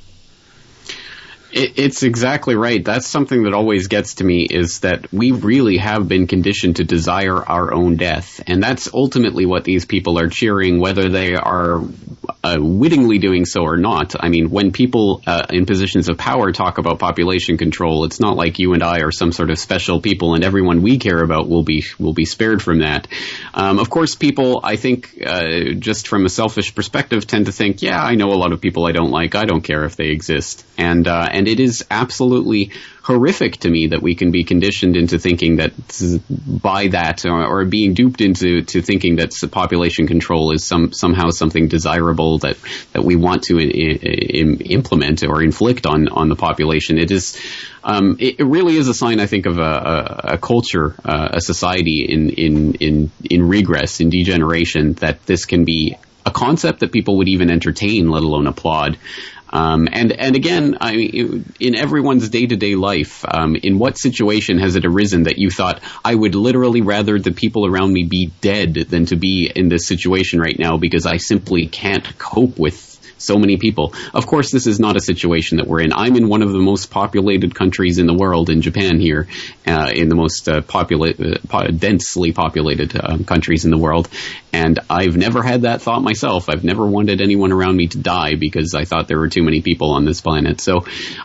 S2: It's exactly right. That's something that always gets to me, is that we really have been conditioned to desire our own death. And that's ultimately what these people are cheering, whether they are wittingly doing so or not. I mean, when people in positions of power talk about population control, it's not like you and I are some sort of special people and everyone we care about will be spared from that. Of course, people, I think, just from a selfish perspective, tend to think, yeah, I know a lot of people I don't like. I don't care if they exist. And it is absolutely horrific to me that we can be conditioned into thinking that by that, or being duped into thinking that population control is somehow something desirable that we want to implement or inflict on the population. It is. It really is a sign, I think, of a culture, a society in regress, in degeneration, that this can be a concept that people would even entertain, let alone applaud. And again, I mean, in everyone's day-to-day life, in what situation has it arisen that you thought, I would literally rather the people around me be dead than to be in this situation right now because I simply can't cope with so many people? Of course, this is not a situation that we're in. I'm in one of the most populated countries in the world, in Japan here, in the most densely populated countries in the world. And I've never had that thought myself. I've never wanted anyone around me to die because I thought there were too many people on this planet. So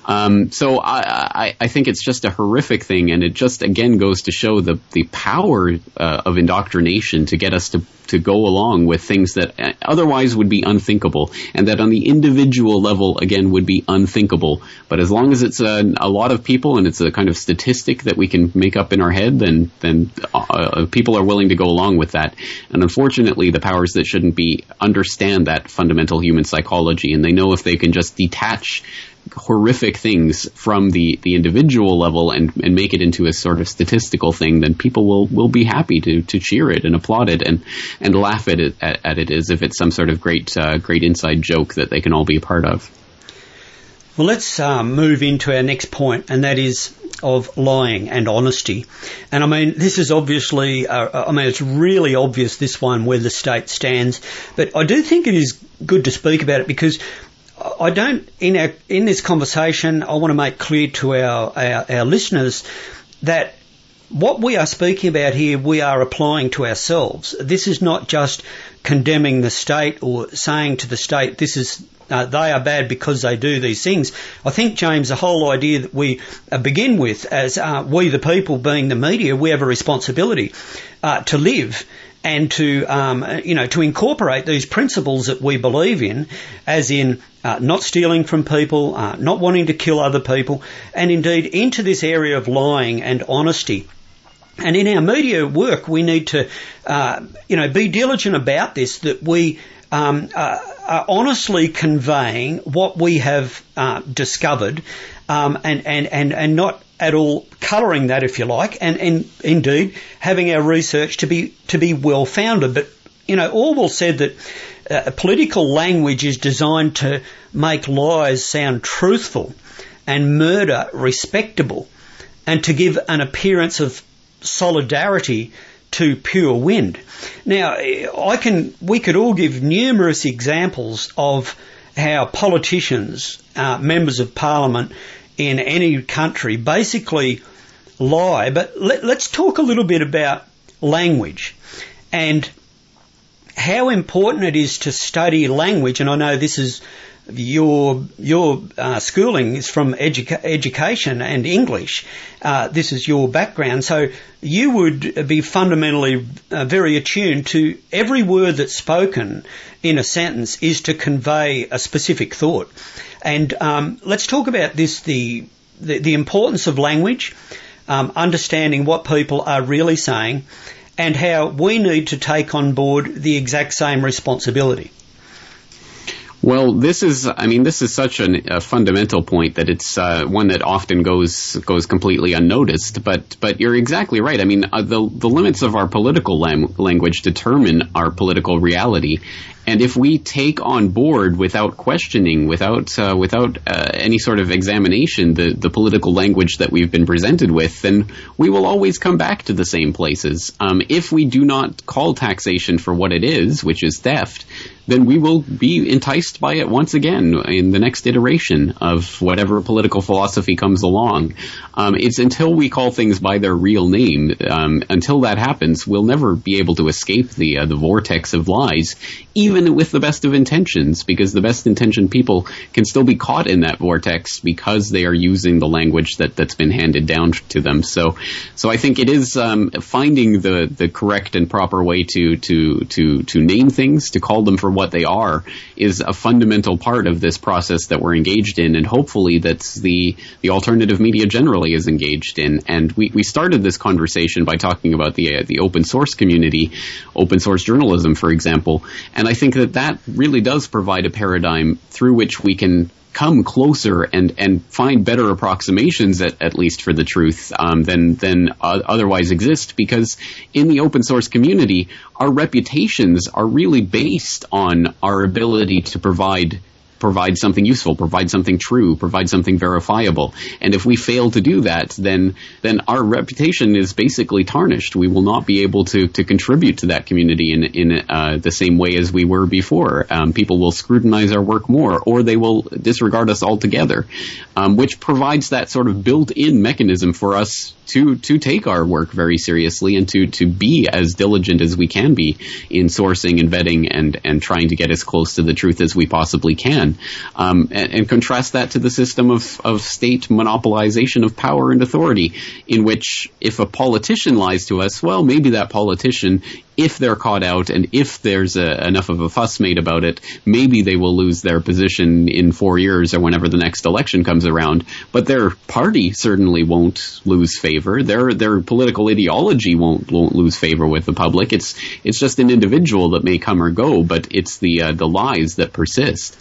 S2: I think it's just a horrific thing. And it just, again, goes to show the power of indoctrination to get us to go along with things that otherwise would be unthinkable, and that on the individual level, again, would be unthinkable. But as long as it's a lot of people and it's a kind of statistic that we can make up in our head, then people are willing to go along with that. And unfortunately, the powers that shouldn't be understand that fundamental human psychology, and they know if they can just detach horrific things from the individual level and make it into a sort of statistical thing, then people will be happy to cheer it and applaud it and laugh at it as if it's some sort of great inside joke that they can all be a part of.
S1: Well, let's move into our next point, and that is of lying and honesty. And I mean, this is obviously, it's really obvious, this one, where the state stands. But I do think it is good to speak about it, because I don't, in this conversation, I want to make clear to our listeners that what we are speaking about here, we are applying to ourselves. This is not just condemning the state or saying to the state, this is they are bad because they do these things. I think, James, the whole idea that we begin with, as we the people, being the media, we have a responsibility to live and to incorporate these principles that we believe in, as in not stealing from people, not wanting to kill other people, and indeed into this area of lying and honesty. And in our media work, we need to, be diligent about this, that we are honestly conveying what we have discovered, and not at all colouring that, if you like, and indeed having our research to be well founded. But Orwell said that political language is designed to make lies sound truthful and murder respectable, and to give an appearance of solidarity to pure wind. Now, we could all give numerous examples of how politicians, members of parliament in any country basically lie. But let's talk a little bit about language and how important it is to study language. And I know this is your schooling is from education and English. This is your background, so you would be fundamentally very attuned to every word that's spoken in a sentence is to convey a specific thought. And let's talk about this: the importance of language, understanding what people are really saying, and how we need to take on board the exact same responsibility.
S2: Well, this is such a fundamental point that it's one that often goes completely unnoticed. But you're exactly right. I mean, the limits of our political language determine our political reality. And if we take on board without questioning, without any sort of examination, the political language that we've been presented with, then we will always come back to the same places. If we do not call taxation for what it is, which is theft, then we will be enticed by it once again in the next iteration of whatever political philosophy comes along. It's until we call things by their real name, until that happens, we'll never be able to escape the vortex of lies, even with the best of intentions, because the best intentioned people can still be caught in that vortex because they are using the language that's been handed down to them. So I think it is finding the correct and proper way to name things, to call them for what they are, is a fundamental part of this process that we're engaged in, and hopefully that's the alternative media generally is engaged in. And we started this conversation by talking about the open source community, open source journalism, for example, and I think that really does provide a paradigm through which we can come closer and find better approximations, at least for the truth, than otherwise exist, because in the open source community, our reputations are really based on our ability to provide something useful, provide something true, provide something verifiable. And if we fail to do that, then our reputation is basically tarnished. We will not be able to contribute to that community in the same way as we were before. People will scrutinize our work more, or they will disregard us altogether, which provides that sort of built-in mechanism for us to take our work very seriously and to be as diligent as we can be in sourcing and vetting and trying to get as close to the truth as we possibly can. And contrast that to the system of state monopolization of power and authority, in which if a politician lies to us, well, maybe that politician, if they're caught out and if there's enough of a fuss made about it, maybe they will lose their position in 4 years or whenever the next election comes around. But their party certainly won't lose favor. Their political ideology won't lose favor with the public. It's just an individual that may come or go, but it's the lies that persist.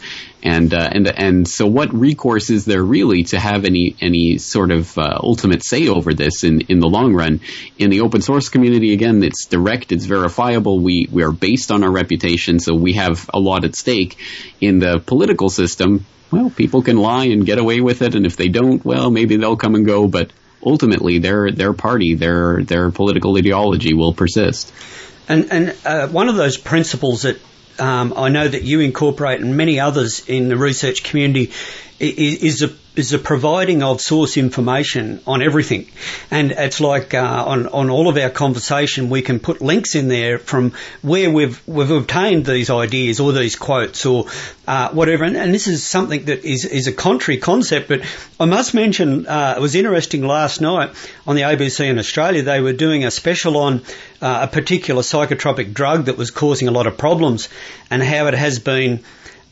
S2: And so what recourse is there really to have any sort of ultimate say over this in the long run? In the open source community, again, it's direct, it's verifiable, we are based on our reputation, so we have a lot at stake. In the political system, well, people can lie and get away with it, and if they don't, well, maybe they'll come and go, but ultimately their party, their political ideology will persist.
S1: And one of those principles that I know that you incorporate and many others in the research community is the providing of source information on everything. And it's like on all of our conversation, we can put links in there from where we've obtained these ideas or these quotes or whatever. And this is something that is a contrary concept. But I must mention, it was interesting last night on the ABC in Australia, they were doing a special on a particular psychotropic drug that was causing a lot of problems and how it has been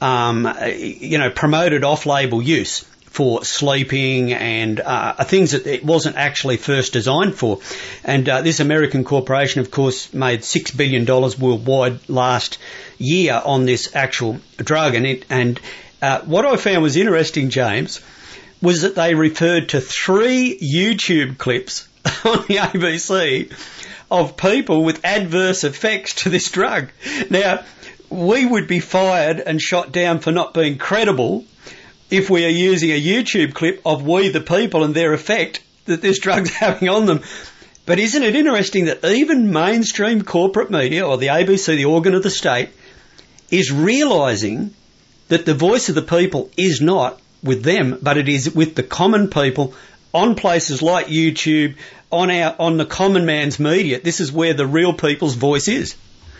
S1: promoted off-label use for sleeping and things that it wasn't actually first designed for. And this American corporation, of course, made $6 billion worldwide last year on this actual drug. And what I found was interesting, James, was that they referred to 3 YouTube clips on the ABC of people with adverse effects to this drug. Now, we would be fired and shot down for not being credible if we are using a YouTube clip of we the people and their effect that this drug's having on them. But isn't it interesting that even mainstream corporate media, or the ABC, the organ of the state, is realising that the voice of the people is not with them, but it is with the common people on places like YouTube, on the common man's media. This is where the real people's voice is.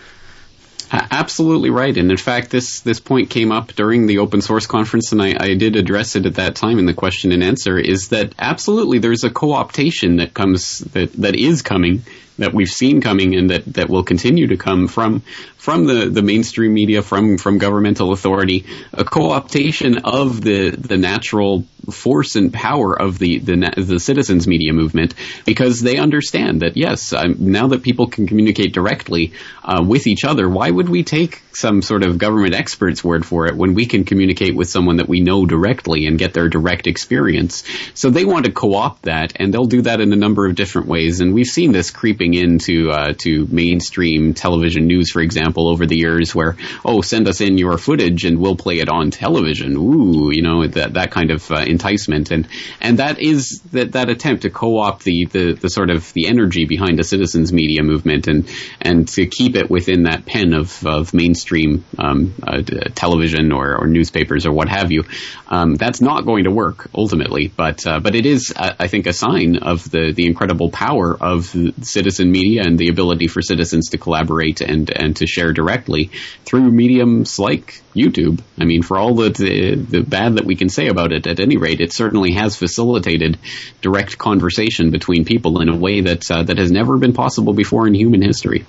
S2: Absolutely right. And in fact, this point came up during the open source conference, and I did address it at that time in the question and answer, is that absolutely there's a co-optation that is coming, that we've seen coming, and that will continue to come from the mainstream media, from governmental authority, a co-optation of the natural force and power of the citizens media movement, because they understand that, yes, now that people can communicate directly with each other, why would we take some sort of government expert's word for it when we can communicate with someone that we know directly and get their direct experience? So they want to co-opt that, and they'll do that in a number of different ways, and we've seen this creeping into to mainstream television news, for example, over the years, where, send us in your footage and we'll play it on television. Ooh, that kind of enticement, and that is that attempt to co-opt the sort of the energy behind a citizens media movement and to keep it within that pen of mainstream television or newspapers or what have you. That's not going to work ultimately, but it is, I think, a sign of the incredible power of citizen media and the ability for citizens to collaborate and to share directly through mediums like YouTube. I mean, for all the bad that we can say about it, at any rate, it certainly has facilitated direct conversation between people in a way that has never been possible before in human history.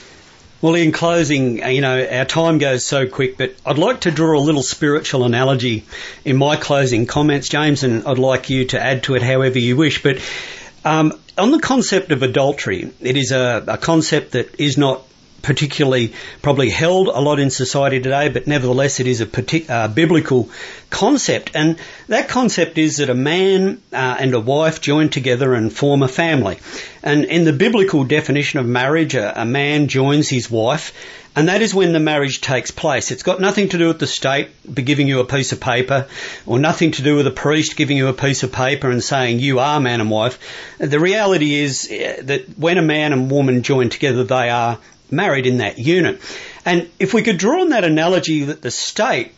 S1: Well, in closing, our time goes so quick, but I'd like to draw a little spiritual analogy in my closing comments, James, and I'd like you to add to it however you wish. But on the concept of adultery, it is a concept that is not particularly probably held a lot in society today, but nevertheless it is a biblical concept. And that concept is that a man and a wife join together and form a family. And in the biblical definition of marriage, a man joins his wife, and that is when the marriage takes place. It's got nothing to do with the state giving you a piece of paper, or nothing to do with a priest giving you a piece of paper and saying you are man and wife. The reality is that when a man and woman join together, they are married in that unit. And if we could draw on that analogy that the state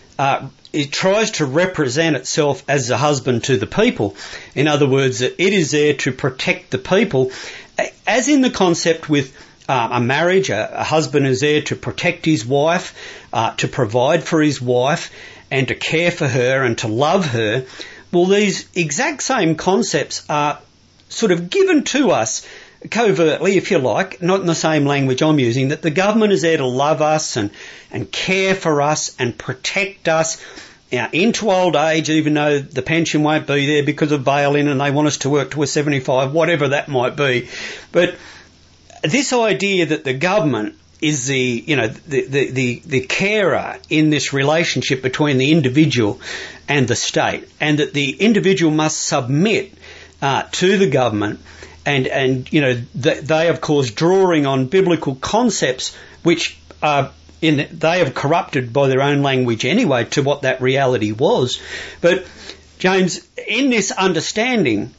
S1: it tries to represent itself as a husband to the people, in other words, that it is there to protect the people, as in the concept with a marriage, a husband is there to protect his wife, to provide for his wife, and to care for her and to love her. Well, these exact same concepts are sort of given to us covertly, if you like, not in the same language I'm using, that the government is there to love us and care for us and protect us into old age, even though the pension won't be there because of bail-in and they want us to work to a 75, whatever that might be. But this idea that the government is the carer in this relationship between the individual and the state, and that the individual must submit to the government, and they of course drawing on biblical concepts which they have corrupted by their own language anyway to what that reality was. But James, in this understanding,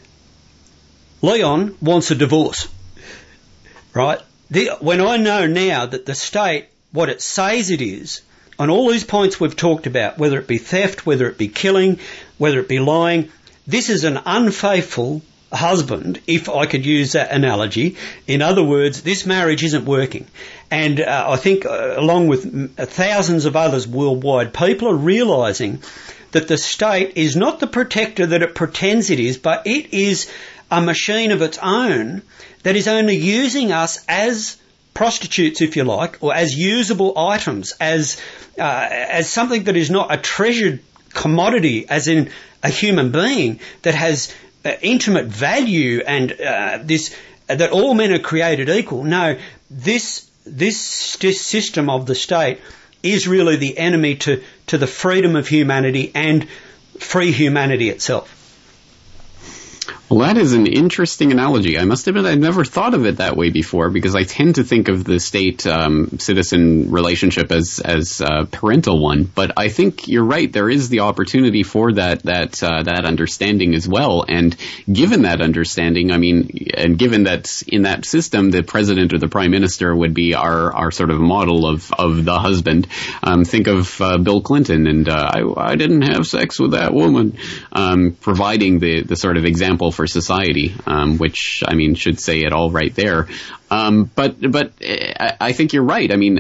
S1: Leon wants a divorce, right? When I know now that the state, what it says it is, on all these points we've talked about, whether it be theft, whether it be killing, whether it be lying, this is an unfaithful husband, if I could use that analogy. In other words, this marriage isn't working. And I think along with thousands of others worldwide, people are realising that the state is not the protector that it pretends it is, but it is a machine of its own that is only using us as prostitutes, if you like, or as usable items, as something that is not a treasured commodity, as in a human being that has intimate value and that all men are created equal. No, this system of the state is really the enemy to the freedom of humanity and free humanity itself.
S2: Well, that is an interesting analogy. I must admit I've never thought of it that way before, because I tend to think of the state-citizen relationship as a parental one. But I think you're right. There is the opportunity for that understanding as well. And given that understanding, I mean, and given that in that system, the president or the prime minister would be our sort of model of the husband. Think of Bill Clinton and I didn't have sex with that woman, providing the sort of example for society, which, I mean, should say it all right there. But I think you're right. I mean,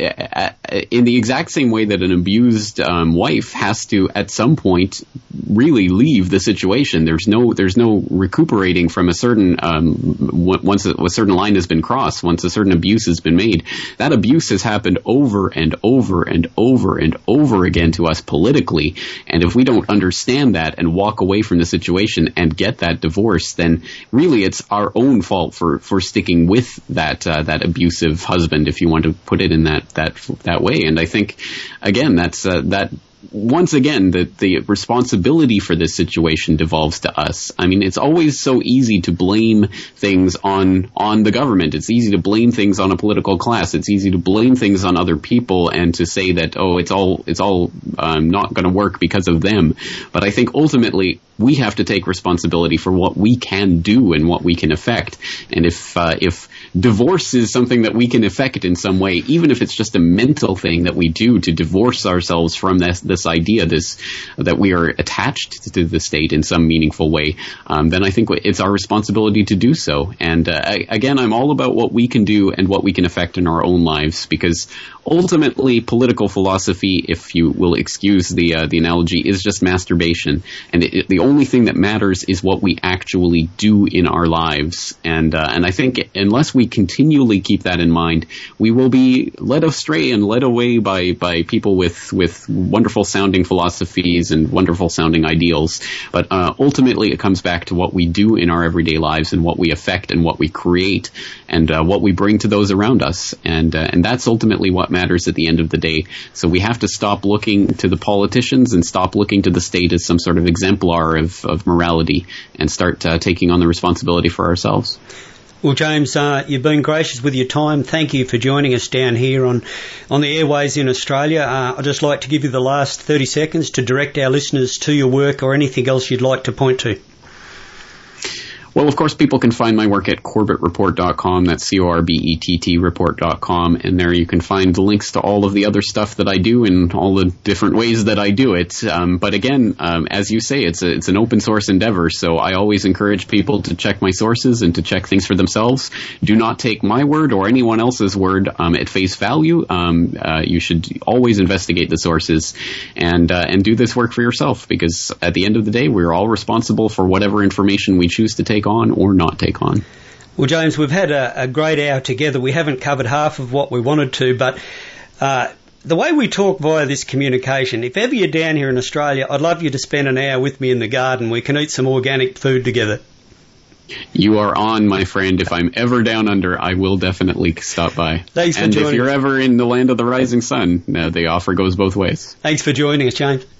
S2: in the exact same way that an abused wife has to, at some point, really leave the situation. There's no recuperating from a certain once a certain line has been crossed. Once a certain abuse has been made, that abuse has happened over and over and over and over again to us politically. And if we don't understand that and walk away from the situation and get that divorce, then really it's our own fault for sticking with that abusive husband, if you want to put it in that way. And I think, again, that's once again, the responsibility for this situation devolves to us. I mean, it's always so easy to blame things on the government. It's easy to blame things on a political class. It's easy to blame things on other people and to say that, oh, it's all not going to work because of them. But I think ultimately we have to take responsibility for what we can do and what we can affect. And if divorce is something that we can affect in some way, even if it's just a mental thing that we do to divorce ourselves from this idea, that we are attached to the state in some meaningful way, then I think it's our responsibility to do so. And again, I'm all about what we can do and what we can affect in our own lives, because ultimately political philosophy, if you will excuse the analogy, is just masturbation. And the only thing that matters is what we actually do in our lives. And I think unless we continually keep that in mind, we will be led astray and led away by people with wonderful sounding philosophies and wonderful sounding ideals. But ultimately it comes back to what we do in our everyday lives and what we affect and what we create and what we bring to those around us. And that's ultimately what matters at the end of the day. So we have to stop looking to the politicians and stop looking to the state as some sort of exemplar of morality and start taking on the responsibility for ourselves.
S1: Well, James, you've been gracious with your time. Thank you for joining us down here on the airways in Australia. I'd just like to give you the last 30 seconds to direct our listeners to your work or anything else you'd like to point to.
S2: Well, of course, people can find my work at CorbettReport.com. That's CORBETT report.com. And there you can find the links to all of the other stuff that I do and all the different ways that I do it. But again, as you say, it's an open source endeavor. So I always encourage people to check my sources and to check things for themselves. Do not take my word or anyone else's word at face value. You should always investigate the sources and do this work for yourself, because at the end of the day, we're all responsible for whatever information we choose to take on or not take on.
S1: Well, James, we've had a great hour together. We haven't covered half of what we wanted to, but the way we talk via this communication, if ever you're down here in Australia, I'd love you to spend an hour with me in the garden. We can eat some organic food together.
S2: You are on, my friend. If I'm ever down under, I will definitely stop by.
S1: Thanks for
S2: joining.
S1: And
S2: if you're ever in the land of the rising sun, the offer goes both ways.
S1: Thanks for joining us, James.